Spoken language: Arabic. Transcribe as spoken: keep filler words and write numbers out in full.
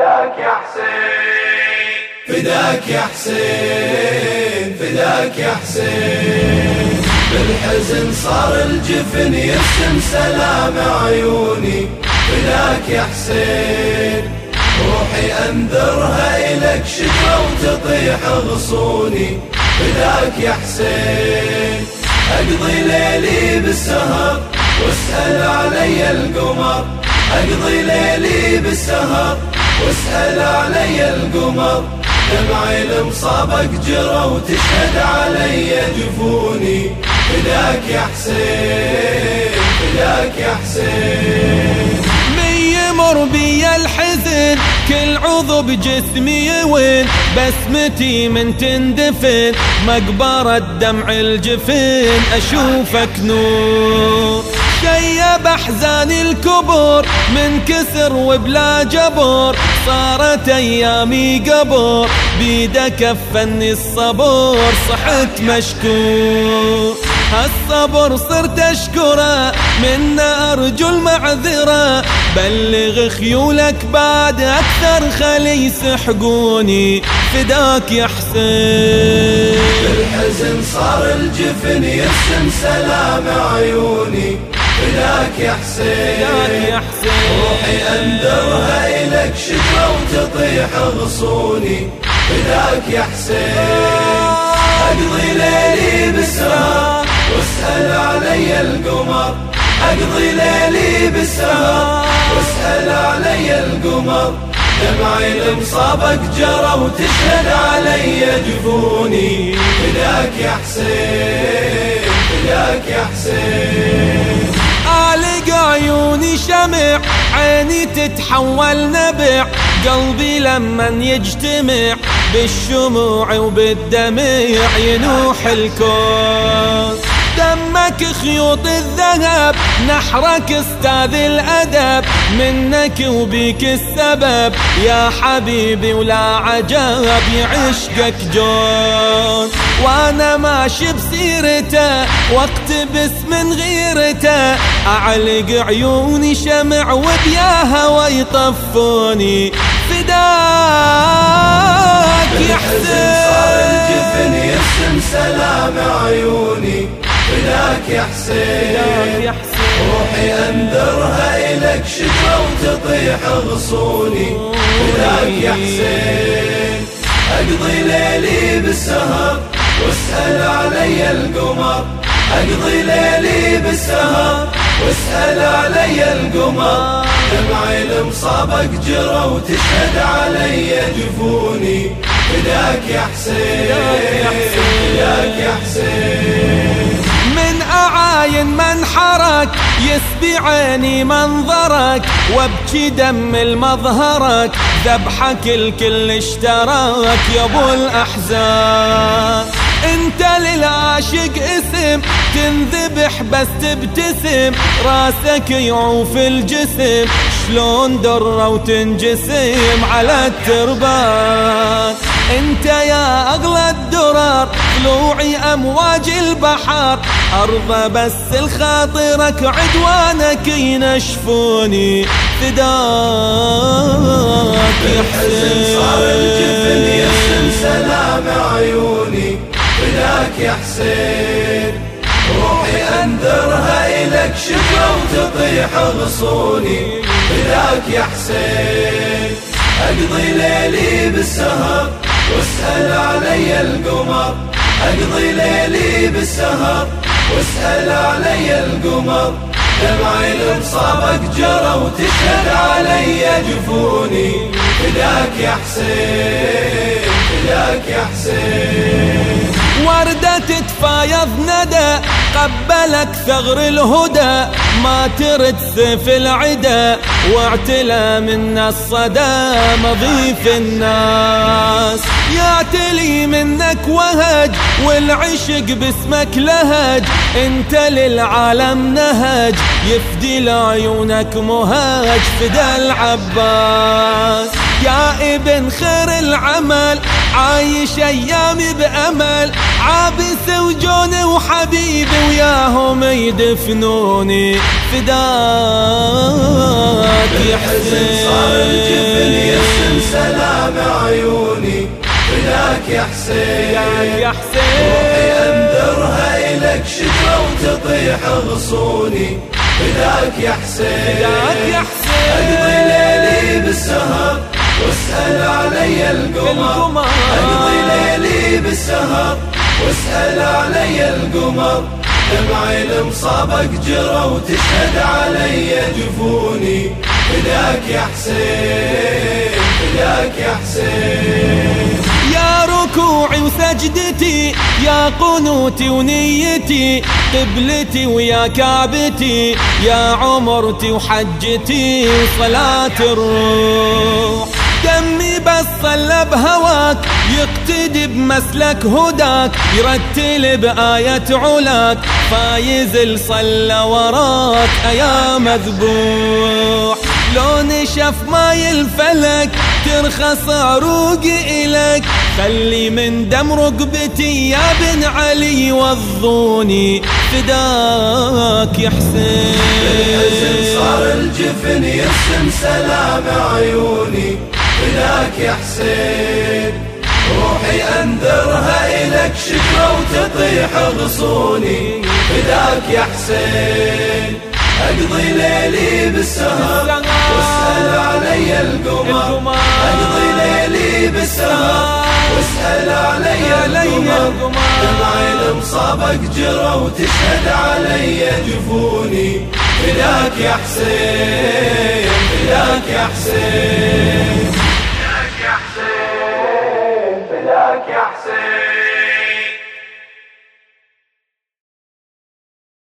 فداك يا حسين، فداك يا حسين، فداك يا حسين. بالحزن صار الجفن يرسم سلام عيوني، فداك يا حسين. روحي أنذرها إلك شكوى وتطيح غصوني، فداك يا حسين. أقضي ليلي بالسهر واسأل علي القمر، أقضي ليلي بالسهر واسأل علي القمر. دمعي المصابك جرى وتشهد علي جفوني، فداك يا حسين، فداك يا حسين. من يمر بي الحزن كل عضو بجسمي وين، بسمتي من تندفن مقبرة دمع الجفن. أشوفك نور شيب أحزاني الكبر، من كسر وبلا جبر صارت أيامي قبر. بيدك كفني الصبر صحت مشكور، هالصبر صرت أشكره منا أرجو المعذرة. بلغ خيولك بعد أكثر خلي يسحقوني، فداك يا حسين. بالحزن صار الجفن يرسم سلام عيوني، فداك يا حسين، فداك يا حسين. روحي أنذرها إلك شكوى وتطيح غصوني، فداك يا حسين. أقضي ليلي بالسهر واسأل علي القمر، أقضي ليلي بالسهر واسأل علي القمر. دمعي المصابك جرى وتشهد علي جفوني، فداك يا حسين، فداك يا حسين. أعلق عيوني شمع عيني تتحول نبع، قلبي لمن يجتمع بالشموع وبالدمع ينوح الكون. دمك خيوط الذهب نحرك استاذ الأدب، منك وبيك السبب يا حبيبي ولا عجب يعشقك جون. وانا ماشي بسيرته واقتبس من غيرته، اعلق عيوني شمع وبيا هوا يطفوني، فداك يا حسين. صار الجفن يرسم سلام عيوني، فداك يا حسين. روحي أنذرها إلك شكوى وتطيح غصوني، فداك يا حسين. أقضي ليلي بالسهر واسأل علي القمر، أقضي ليلي بالسهر واسأل علي القمر. دمعي المصابك جرى وتشهد علي جفوني، فداك يا حسين، فداك يا حسين. من أعاين من حرك يسبي عيني منظرك، وابكي دم المظهرك ذبحك الكل اشتراك يا ابو الأحزان. انت للعاشق اسم تنذبح بس تبتسم، راسك يعوف الجسم شلون درة وتنجسم على التربان. انت يا اغلى الدرر طلوعي امواج البحر، ارضى بس الخاطرك عدوانك ينشفوني، فداك يا حسين. صار الجفن يرسم سلام عيوني، فداك يا حسين. روحي أنذرها إلك شكوى وتطيح غصوني، فداك يا حسين. أقضي ليلي بالسهر واسأل علي القمر، أقضي ليلي بالسهر واسأل علي القمر. دمعي المصابك جرى وتشهد علي جفوني، فداك يا حسين، فداك يا حسين. وردة تتفايض ندى قبلك ثغر الهدى، ما ترد سيف العدا واعتلى منا الصدى مضيف الناس. يعتلي منك وهج والعشق باسمك لهج، انت للعالم نهج يفدي لعيونك مهاج، فدا العباس. يا ابن خير العمل عايش ايامي بامل، عابس وجوني وحبيبي وياهم يدفنوني، فداك يا حسين. صار الجفن يرسم حسين يا حسين روحي أنذرها إلك شجرة وتطيح غصوني فداك يا حسين فداك يا حسين أقضي ليلي بالسهر واسأل علي القمر أقضي ليلي بالسهر واسأل علي القمر دمعي المصابك جرى وتشهد علي جفوني فداك يا حسين فداك يا حسين يا ركوعي وسجدتي يا قنوتي ونيتي قبلتي ويا كعبتي يا عمرتي وحجتي وصلاة الروح دمي بس صلى بهواك يقتدي بمسلك هداك يرتل بآية علاك فايز صلى وراك يا مذبوح لو نشف ماي الفلك ترخص عروقي إلك خلي من دم رقبتي يا بن علي وضوني فداك يا حسين بالحزن صار الجفن يرسم سلام عيوني فداك يا حسين روحي أنذرها إلك شجرة وتطيح غصوني فداك يا حسين أقضي ليلي بالسهر واسأل علي القمر أقضي ليلي بالسهر واسأل علي القمر دمعي المصابك جرى وتشهد علي جفوني فداك يا حسين فداك يا حسين فداك يا حسين فداك يا حسين